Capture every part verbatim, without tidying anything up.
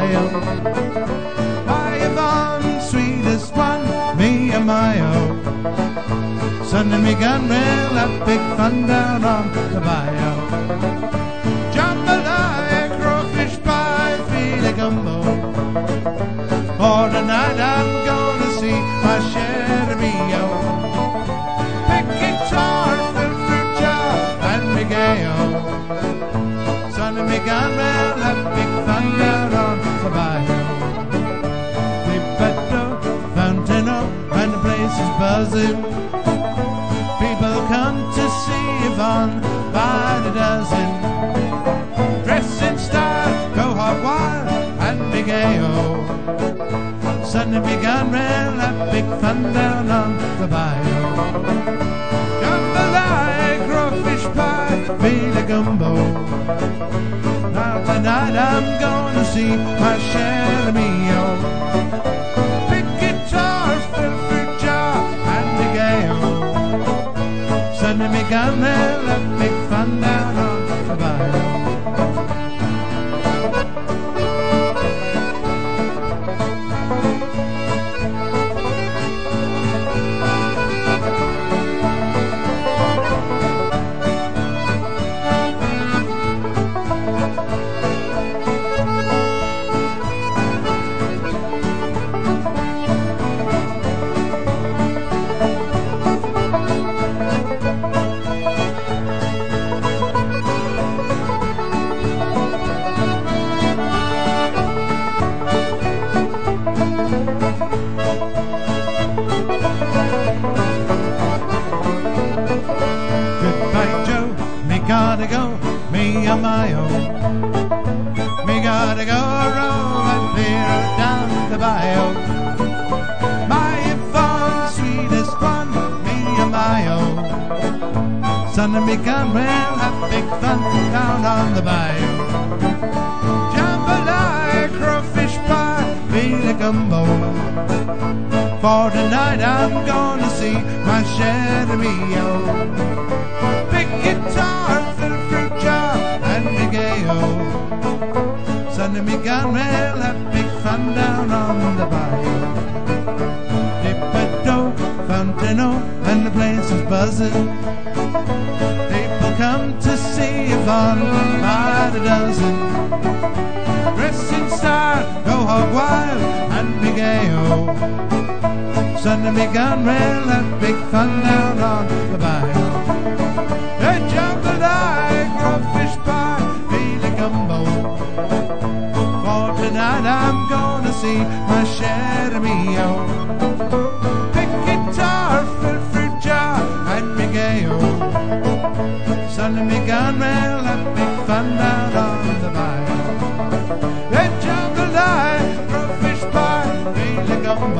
bayou. By Yvonne, sweetest one, me and my oh. Sunday me gun rail, have big fun down on the bayou. Jambalaya, crawfish pie, filet gumbo. For tonight I'm gonna see my share of me oh. Pick guitar, fill fruit jar, and me gay oh. Sunday me gun rail, have big fun down on the bayou. Ribetto, Fonteno, and the place is buzzing. People come to see Yvonne by the dozen. Dress in style, go hog wild, and be gay oh. Sunday me gun rail, have big fun down on the bayou. Jambalaya, crawfish pie, filet gumbo. Now tonight I'm gonna see my share of me oh. Big guitar, fill fruit jar, and be gay oh. Sunday me gun rail, have big fun down on the bayou. Goodbye Joe, me gotta go, me on my own. Me gotta go roam and clear down the bayou. My Yvonne, sweetest one, me on my own. Sunday me gun rail, have big fun down on the bayou. Jambalaya, crawfish pie, filet gumbo. For tonight I'm gonna see my share of me oh. Big guitar, fill fruit jar, and me gay oh. Sunday me gun rail, have big fun down on the bayou. Dippedo, Fonteno, and the place is buzzing. People come to see Yvonne by the dozen. Dress in style, go hog wild, and be gay oh. Sunday me gun rail, have big fun down on the bayou. Hey, jambalaya, crawfish pie, filet gumbo. For tonight I'm gonna see my share of me oh. Big guitar, fill fruit jar, and me gay oh. Sunday me gun rail, have big fun down on the bayou. Hey, jambalaya, crawfish pie, filet gumbo.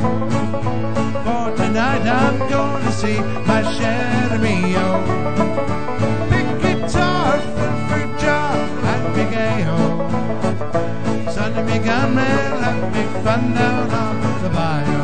For tonight I'm gonna see my share of me oh. Big guitar, fill fruit jar, and be gay oh. Sunday me gun rail, have big fun down on the bayou.